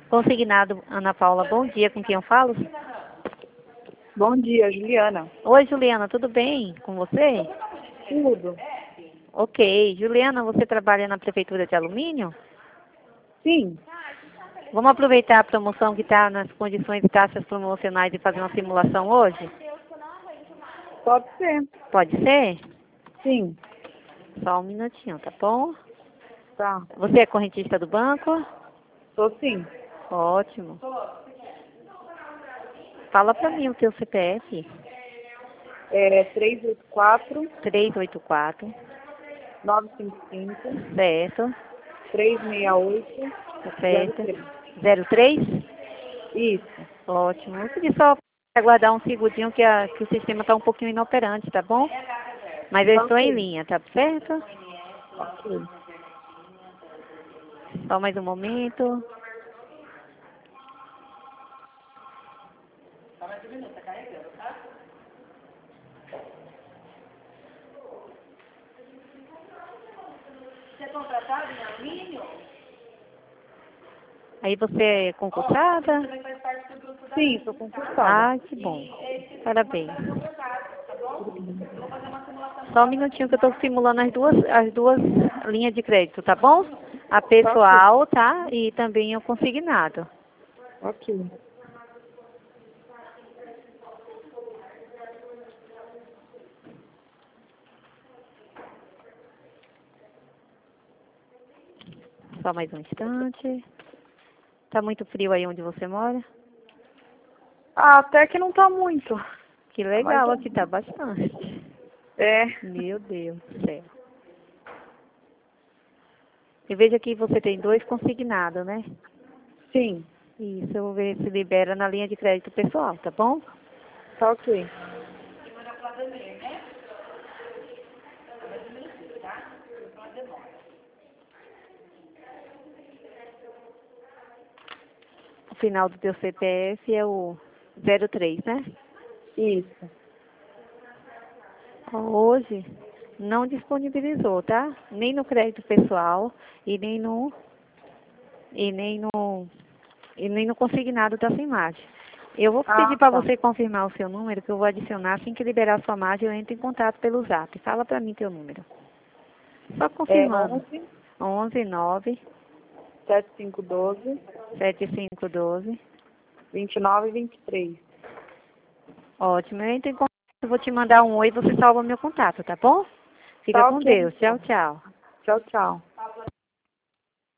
Consignado, Ana Paula, bom dia, com quem eu falo? Bom dia, Juliana. Oi, Juliana, tudo bem com você? Tudo? Ok. Juliana, você trabalha na Prefeitura de Alumínio? Sim, Vamos aproveitar a promoção que está nas condições de taxas promocionais e fazer uma simulação hoje? pode ser. Pode ser? Sim, Só um minutinho, tá bom? tá. Você é correntista do banco? Tô sim. Ótimo. Fala pra mim o teu CPF. É 384 384, 955 certo, 368 certo. 03. 03? Isso. Ótimo. Eu pedi só aguardar um segundinho que o sistema está um pouquinho inoperante, tá bom? Mas eu Tá estou em ok. linha, tá certo? Ok. Só mais um momento. Aí você é concursada? Sim, sou concursada. Ah, que bom. Parabéns. Só um minutinho que eu estou simulando as duas linhas de crédito, tá bom? A Tá ok. pessoal, tá? E também o consignado. Ok. Só mais um instante. Tá muito frio aí onde você mora? Ah, até que não tá muito. Que Tá mais legal, ou aqui tá bastante. É. Meu Deus do céu. Eu vejo aqui que você tem 2 consignados, né? Sim, Isso, eu vou ver se libera na linha de crédito pessoal, tá bom? tá ok. O final do teu CPF é o 03, né? Isso. Hoje não disponibilizou, tá? Nem no crédito pessoal e nem no e nem no e nem no consignado da sua imagem. Eu vou pedir Ah, para tá. você confirmar o seu número, que eu vou adicionar assim que liberar a sua imagem, eu entro em contato pelo Zap. Fala para mim teu número. Só É confirmando. 11 11 9 7512 7512. 2923. Ótimo. Eu entro em contato, eu vou te mandar um oi e você salva meu contato, tá bom? Fica Tá com ok, Deus. Tchau, então. tchau. Tchau, tchau.